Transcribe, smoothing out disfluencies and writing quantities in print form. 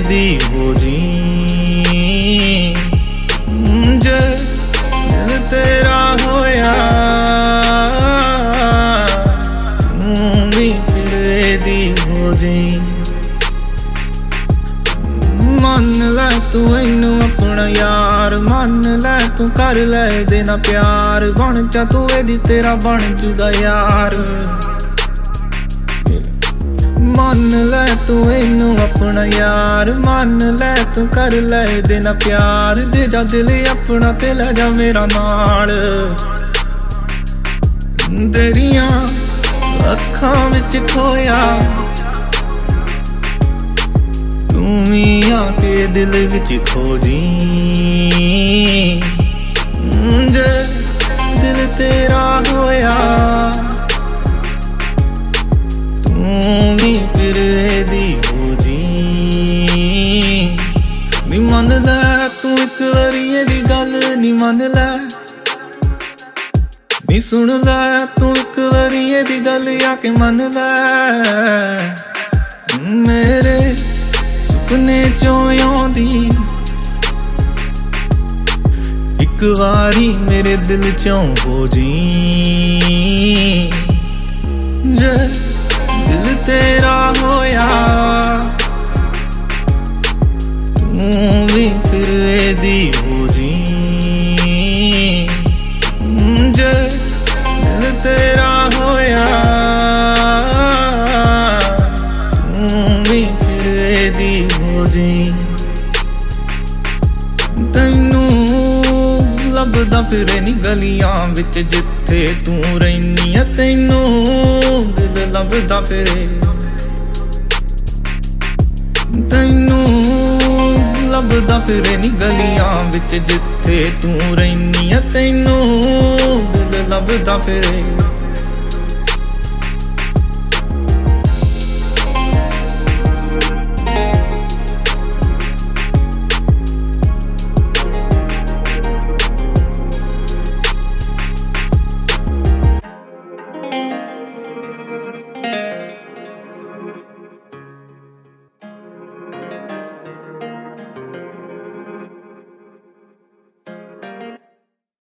दी हो जी। जे दिल तेरा होया तू भी फिर दी हो जी। मन लै तू इनू अपना यार, मन लै तू कर लै दे ना प्यार, बन जा तू एदी तेरा बन जूगा यार। मन लै तू इनू अपना यार, मन लै तू कर लै दे ना प्यार, दे जा दिल अपना ते लै जा मेरा नाल। तेरियां अखां विच खोया तू भी आके दिल विच खो जी। जे दिल तेरा होया तू भी फिर दी हो जी। नी मन लै तू एक वारी एदी गल नी मन लै, नी सुन लै तू एक वारी एदी गल आके मन लै। मेरे सुपने चों आउंदी एक वारी मेरे दिल चों हो जी। जे दिल तेरा होया तू भी फिर दी हो जी। जे दिल तेरा होया तू भी फिर दी हो जी। तैनू लभदा फिरे नी गलियां विच जिथे तू रैनी है, तैनू दिल लभदा फिरे, तैनू लभदा फिरे नी गलियां विच जिथे तू रैनी है, तैनू दिल लभदा फिरे।